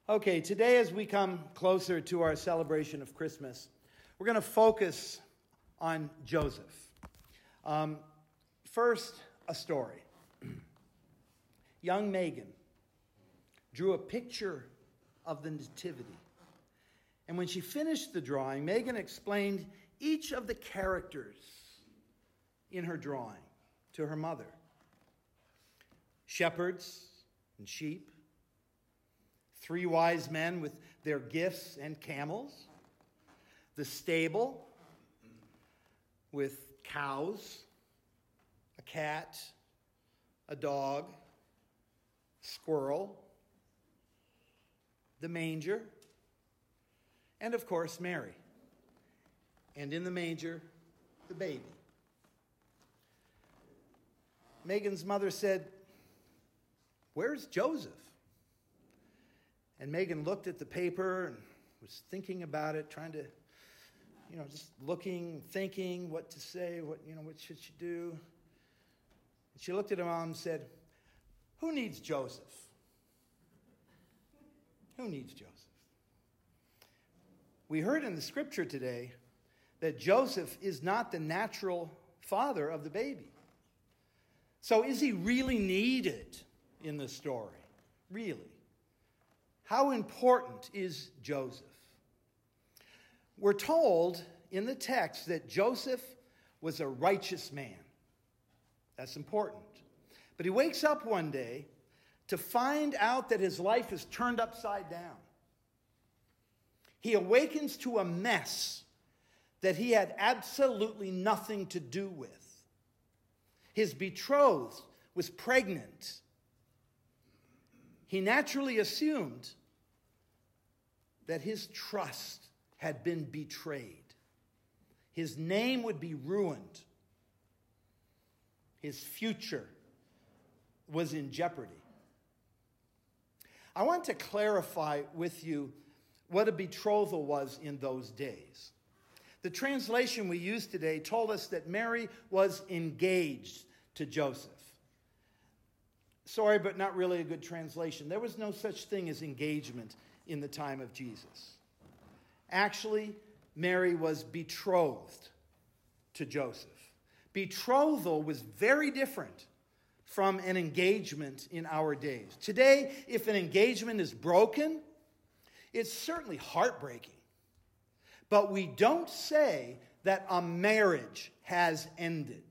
Okay, today as we come closer to our celebration of Christmas, we're going to focus on Joseph. First, a story. Young Megan drew a picture of the Nativity. And when she finished the drawing, Megan explained each of the characters in her drawing to her mother. Shepherds and sheep. 3 wise men with their gifts and camels. The stable with cows, a cat, a dog, squirrel, the manger, and of course Mary. And in the manger, the baby. Megan's mother said, "Where's Joseph?" And Megan looked at the paper and was thinking about it, trying to, just looking, thinking what to say, what should she do? And she looked at her mom and said, "Who needs Joseph? Who needs Joseph?" We heard in the scripture today that Joseph is not the natural father of the baby. So is he really needed in the story? Really? How important is Joseph? We're told in the text that Joseph was a righteous man. That's important. But he wakes up one day to find out that his life is turned upside down. He awakens to a mess that he had absolutely nothing to do with. His betrothed was pregnant. He naturally assumed that his trust had been betrayed. His name would be ruined. His future was in jeopardy. I want to clarify with you what a betrothal was in those days. The translation we use today told us that Mary was engaged to Joseph. Sorry, but not really a good translation. There was no such thing as engagement in the time of Jesus. Actually, Mary was betrothed to Joseph. Betrothal was very different from an engagement in our days. Today, if an engagement is broken, it's certainly heartbreaking. But we don't say that a marriage has ended.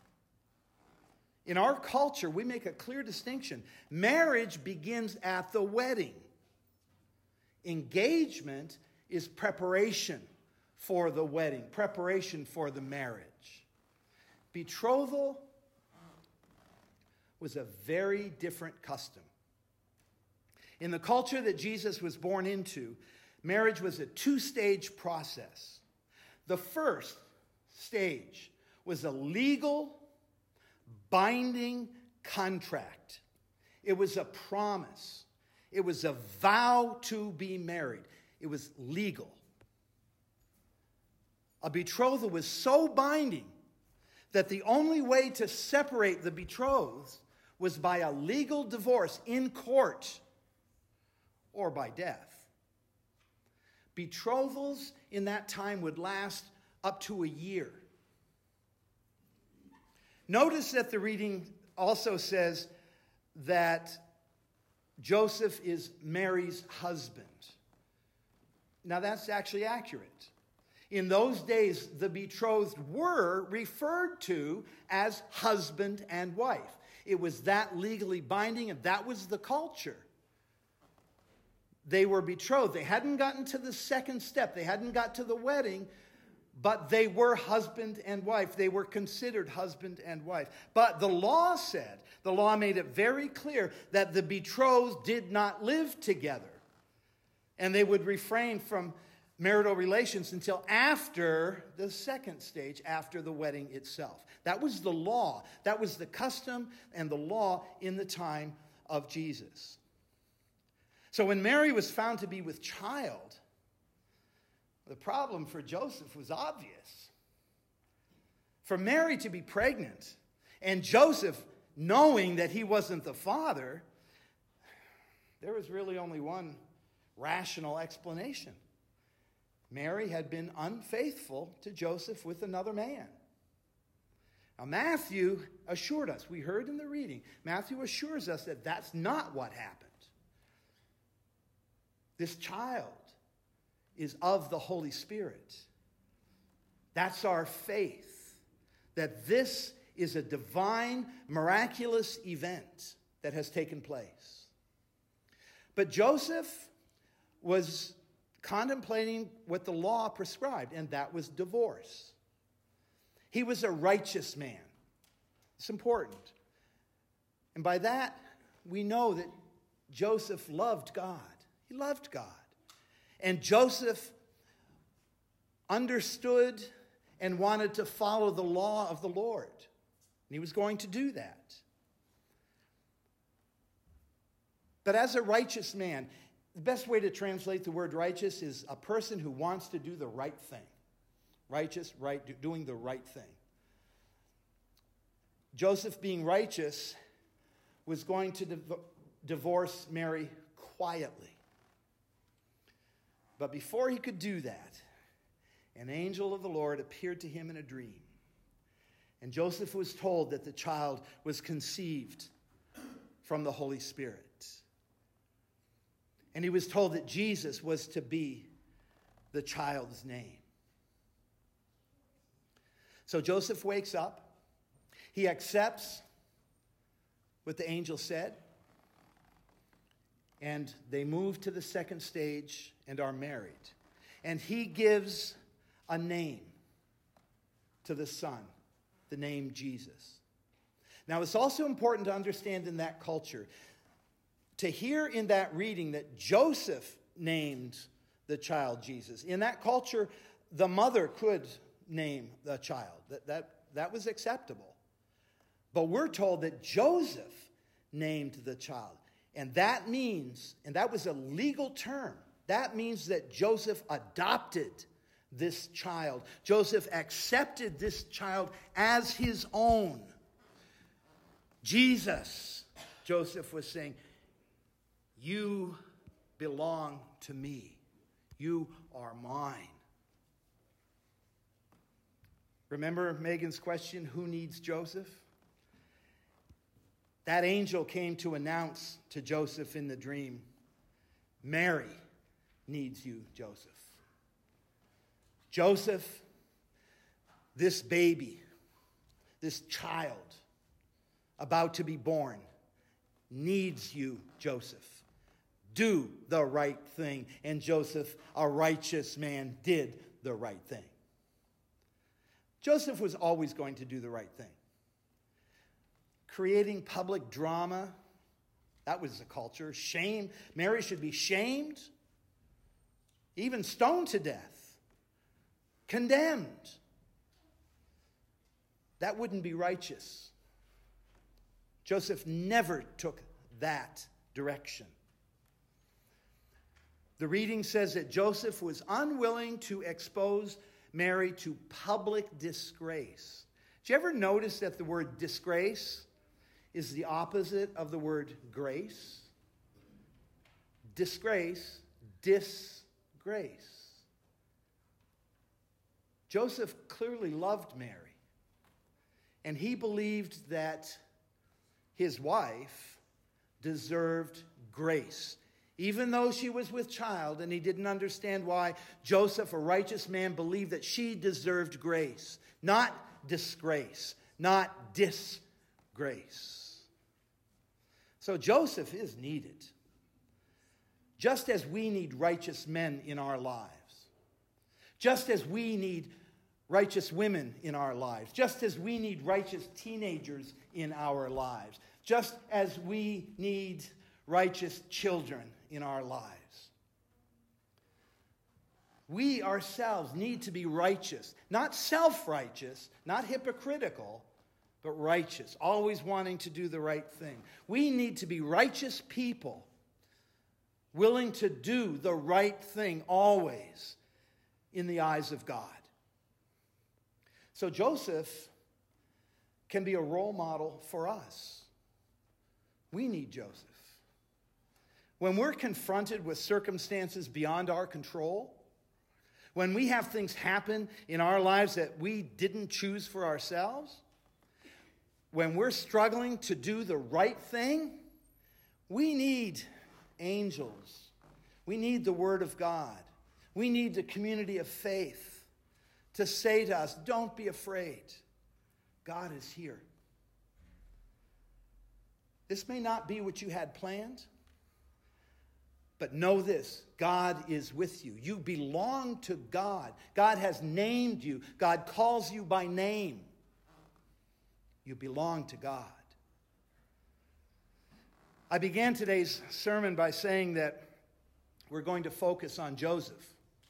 In our culture, we make a clear distinction. Marriage begins at the wedding. Engagement is preparation for the wedding, preparation for the marriage. Betrothal was a very different custom. In the culture that Jesus was born into, marriage was a 2-stage process. The first stage was a legal, binding contract. It was a promise. It was a vow to be married. It was legal. A betrothal was so binding that the only way to separate the betrothed was by a legal divorce in court or by death. Betrothals in that time would last up to a year. Notice that the reading also says that Joseph is Mary's husband. Now that's actually accurate. In those days, the betrothed were referred to as husband and wife. It was that legally binding, and that was the culture. They were betrothed. They hadn't gotten to the second step. They hadn't got to the wedding, but they were husband and wife. They were considered husband and wife. But the law made it very clear that the betrothed did not live together. And they would refrain from marital relations until after the second stage, after the wedding itself. That was the law. That was the custom and the law in the time of Jesus. So when Mary was found to be with child, the problem for Joseph was obvious. For Mary to be pregnant and Joseph knowing that he wasn't the father, there was really only one rational explanation. Mary had been unfaithful to Joseph with another man. Now, Matthew assured us, we heard in the reading, Matthew assures us that that's not what happened. This child is of the Holy Spirit. That's our faith, that this is a divine, miraculous event that has taken place. But Joseph was contemplating what the law prescribed, and that was divorce. He was a righteous man. It's important. And by that, we know that Joseph loved God. He loved God. And Joseph understood and wanted to follow the law of the Lord. And he was going to do that. But as a righteous man, the best way to translate the word righteous is a person who wants to do the right thing. Righteous, right, doing the right thing. Joseph, being righteous, was going to divorce Mary quietly. But before he could do that, an angel of the Lord appeared to him in a dream. And Joseph was told that the child was conceived from the Holy Spirit. And he was told that Jesus was to be the child's name. So Joseph wakes up. He accepts what the angel said. And they move to the second stage and are married. And he gives a name to the son, the name Jesus. Now, it's also important to understand in that culture, to hear in that reading that Joseph named the child Jesus. In that culture, the mother could name the child. That was acceptable. But we're told that Joseph named the child. And that means, and that was a legal term, that means that Joseph adopted this child. Joseph accepted this child as his own. Jesus, Joseph was saying, you belong to me. You are mine. Remember Megan's question, who needs Joseph? That angel came to announce to Joseph in the dream, Mary needs you, Joseph. Joseph, this baby, this child about to be born, needs you, Joseph. Do the right thing. And Joseph, a righteous man, did the right thing. Joseph was always going to do the right thing. Creating public drama, that was the culture. Shame. Mary should be shamed, even stoned to death, condemned. That wouldn't be righteous. Joseph never took that direction. The reading says that Joseph was unwilling to expose Mary to public disgrace. Did you ever notice that the word disgrace is the opposite of the word grace? Disgrace, disgrace. Joseph clearly loved Mary, and he believed that his wife deserved grace. Even though she was with child, and he didn't understand why, Joseph, a righteous man, believed that she deserved grace, not disgrace, not disgrace. So Joseph is needed, just as we need righteous men in our lives, just as we need righteous women in our lives, just as we need righteous teenagers in our lives, just as we need righteous children in our lives. We ourselves need to be righteous, not self-righteous, not hypocritical, but righteous, always wanting to do the right thing. We need to be righteous people, willing to do the right thing always in the eyes of God. So Joseph can be a role model for us. We need Joseph. when we're confronted with circumstances beyond our control, when we have things happen in our lives that we didn't choose for ourselves, when we're struggling to do the right thing, we need angels. We need the Word of God. We need the community of faith to say to us, don't be afraid. God is here. This may not be what you had planned, but know this, God is with you. You belong to God. God has named you. God calls you by name. You belong to God. I began today's sermon by saying that we're going to focus on Joseph.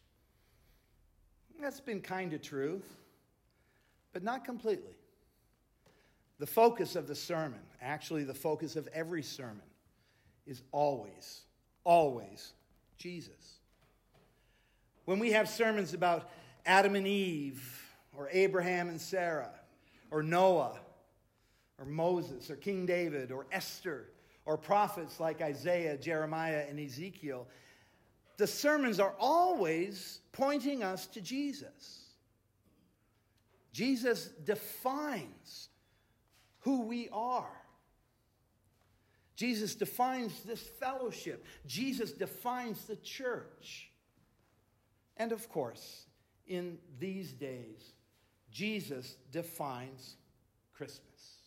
That's been kind of true, but not completely. The focus of the sermon, actually the focus of every sermon, is always Jesus. When we have sermons about Adam and Eve, or Abraham and Sarah, or Noah, or Moses, or King David, or Esther, or prophets like Isaiah, Jeremiah, and Ezekiel, the sermons are always pointing us to Jesus. Jesus defines who we are. Jesus defines this fellowship. Jesus defines the church. And of course, in these days, Jesus defines Christmas.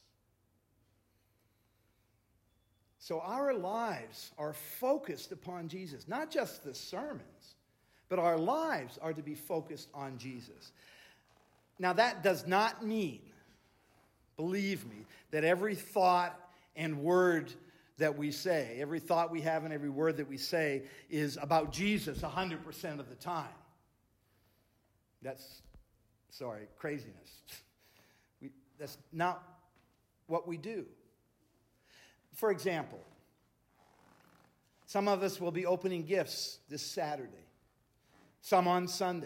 So our lives are focused upon Jesus. Not just the sermons, but our lives are to be focused on Jesus. Now that does not mean, believe me, that every thought and word that we say, every thought we have and every word that we say is about Jesus 100% of the time. That's, craziness. That's not what we do. For example, some of us will be opening gifts this Saturday, some on Sunday,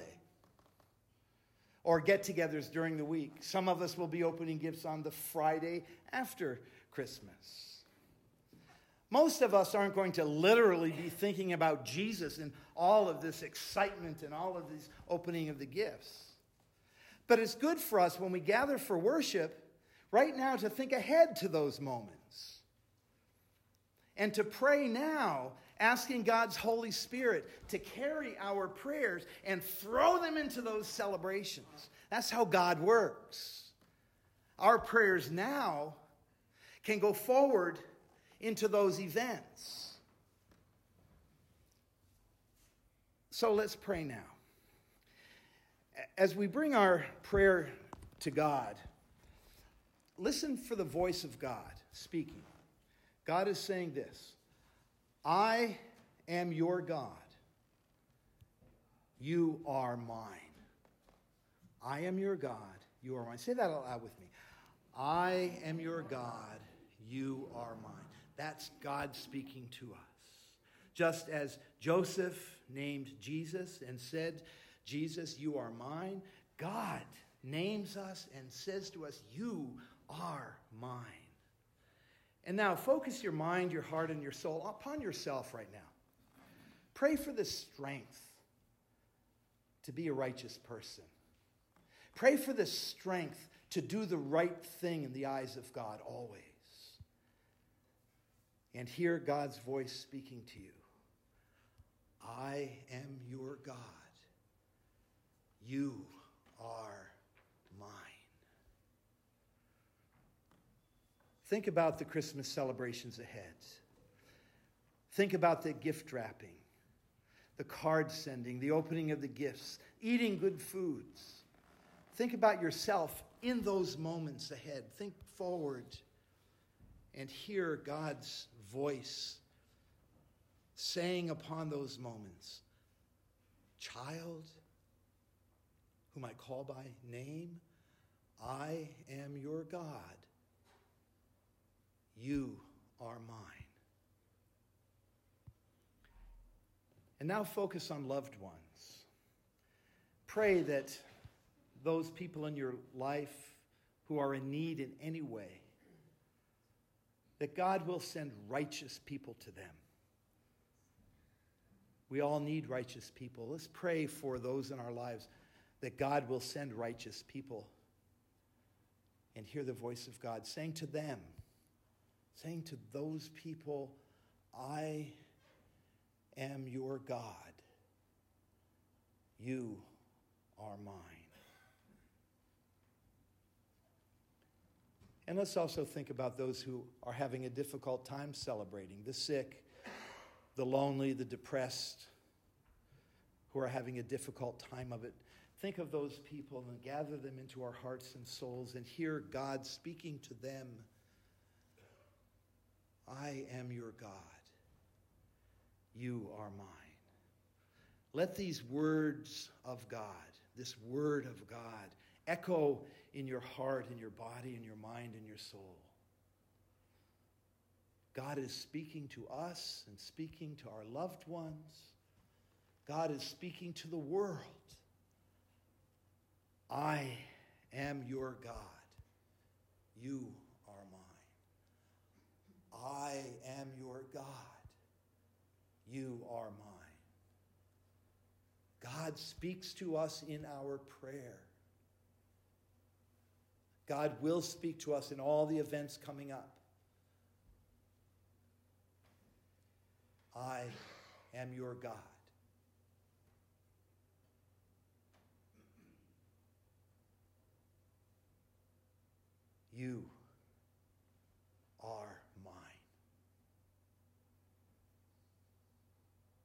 or get-togethers during the week. Some of us will be opening gifts on the Friday after Christmas. Most of us aren't going to literally be thinking about Jesus and all of this excitement and all of this opening of the gifts. But it's good for us when we gather for worship right now to think ahead to those moments. And to pray now, asking God's Holy Spirit to carry our prayers and throw them into those celebrations. That's how God works. Our prayers now can go forward into those events. So let's pray now. As we bring our prayer to God, listen for the voice of God speaking. God is saying this: I am your God. You are mine. I am your God. You are mine. Say that out loud with me. I am your God. You are mine. That's God speaking to us. Just as Joseph named Jesus and said, Jesus, you are mine, God names us and says to us, you are mine. And now focus your mind, your heart, and your soul upon yourself right now. Pray for the strength to be a righteous person. Pray for the strength to do the right thing in the eyes of God always. And hear God's voice speaking to you. I am your God. You are mine. Think about the Christmas celebrations ahead. Think about the gift wrapping, the card sending, the opening of the gifts, eating good foods. Think about yourself in those moments ahead. Think forward and hear God's voice saying upon those moments, child, whom I call by name, I am your God. You are mine. And now focus on loved ones. Pray that those people in your life who are in need in any way, that God will send righteous people to them. We all need righteous people. Let's pray for those in our lives that God will send righteous people and hear the voice of God saying to them, saying to those people, I am your God. You are mine. And let's also think about those who are having a difficult time celebrating, the sick, the lonely, the depressed, who are having a difficult time of it. Think of those people and gather them into our hearts and souls and hear God speaking to them. I am your God. You are mine. Let these words of God, this word of God, echo in your heart, in your body, in your mind, in your soul. God is speaking to us and speaking to our loved ones. God is speaking to the world. I am your God. You are mine. I am your God. You are mine. God speaks to us in our prayer. God will speak to us in all the events coming up. I am your God. You